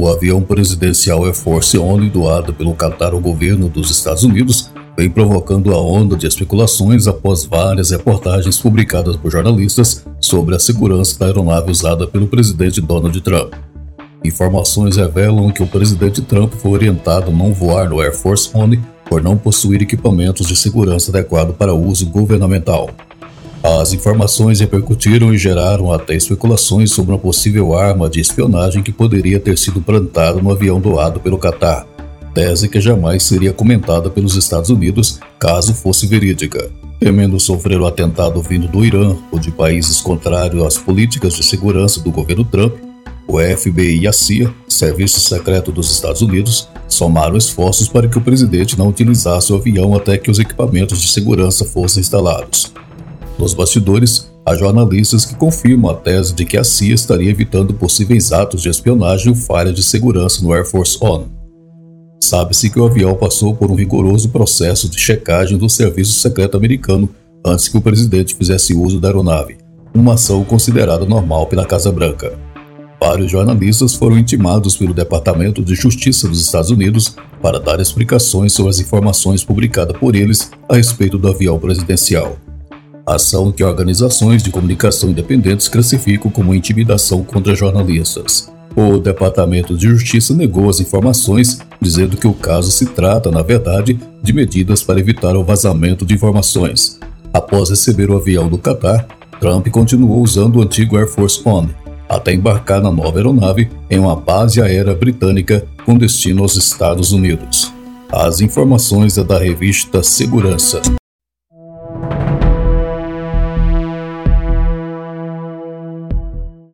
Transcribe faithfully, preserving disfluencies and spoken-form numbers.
O avião presidencial Air Force One, doado pelo Qatar ao governo dos Estados Unidos, vem provocando a onda de especulações após várias reportagens publicadas por jornalistas sobre a segurança da aeronave usada pelo presidente Donald Trump. Informações revelam que o presidente Trump foi orientado a não voar no Air Force One por não possuir equipamentos de segurança adequado para uso governamental. As informações repercutiram e geraram até especulações sobre uma possível arma de espionagem que poderia ter sido plantada no avião doado pelo Qatar, tese que jamais seria comentada pelos Estados Unidos caso fosse verídica. Temendo sofrer o atentado vindo do Irã ou de países contrários às políticas de segurança do governo Trump, o F B I e a C I A, Serviço Secreto dos Estados Unidos, somaram esforços para que o presidente não utilizasse o avião até que os equipamentos de segurança fossem instalados. Nos bastidores, há jornalistas que confirmam a tese de que a C I A estaria evitando possíveis atos de espionagem ou falha de segurança no Air Force One. Sabe-se que o avião passou por um rigoroso processo de checagem do Serviço Secreto americano antes que o presidente fizesse uso da aeronave, uma ação considerada normal pela Casa Branca. Vários jornalistas foram intimados pelo Departamento de Justiça dos Estados Unidos para dar explicações sobre as informações publicadas por eles a respeito do avião presidencial. Ação que organizações de comunicação independentes classificam como intimidação contra jornalistas. O Departamento de Justiça negou as informações, dizendo que o caso se trata, na verdade, de medidas para evitar o vazamento de informações. Após receber o avião do Qatar, Trump continuou usando o antigo Air Force One, até embarcar na nova aeronave em uma base aérea britânica com destino aos Estados Unidos. As informações é da revista Segurança.